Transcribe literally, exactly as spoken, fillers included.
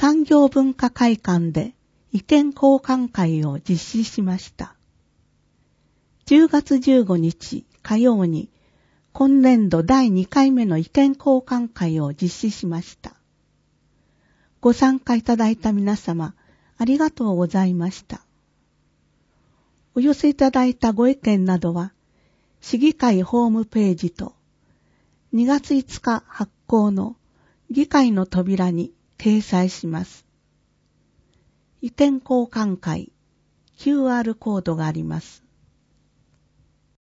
産業文化会館で意見交換会を実施しました。じゅうがつじゅうごにち火曜に今年度だいにかいめの意見交換会を実施しました。ご参加いただいた皆様、ありがとうございました。お寄せいただいたご意見などは、市議会ホームページとにがついつか発行の議会の扉に掲載します。意見交換会 キューアール コードがあります。